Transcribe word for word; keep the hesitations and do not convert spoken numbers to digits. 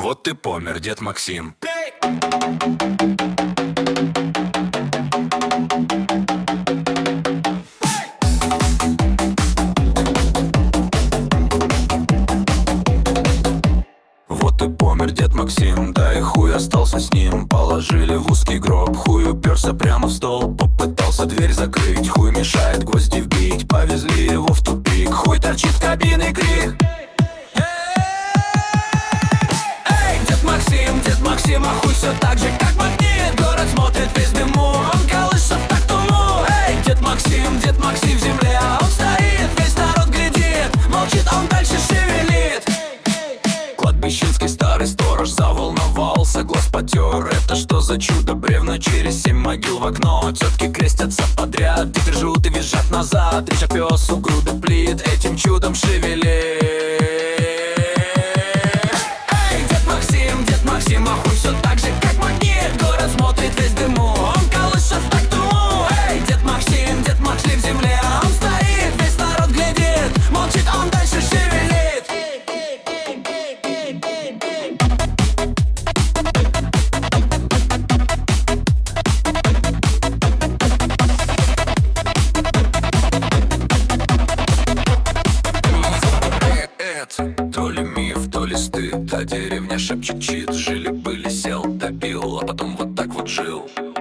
Вот ты помер, дед Максим. Вот и помер дед Максим, да и хуй остался с ним. Положили в узкий гроб, хуй уперся прямо в стол. Попытался дверь закрыть, хуй мешает гвозди вбить. Повезли его в тупик, хуй торчит в кабине, крик. Эй, дед Максим, дед Максим, а хуй все так же, как магнит. Город смотрит весь дыму, он колышется в такт уму. Эй, дед Максим, дед Максим в земле, а он стоит, весь народ глядит. Молчит, он дальше шевелит. Кладбищенский старый сторож заволновался, глаз потер. Это что за чудо, бревна через семь могил в окно. Тетки крестятся подряд, дети ржут и визжат назад. Реча пес у груды плит, этим чудом шевелит. Эй, дед Максим, дед Максим, а хуй все так же, как магнит. Город смотрит весь дыму, он колышется в такт уму. Эй, дед Максим, дед Максим в земле, а он стоит, весь народ глядит. Молчит, он дальше шевелит. То ли миф, то ли стыд, а деревня шепчет чит. Жили-были, сел, допил, а потом вот так вот жил.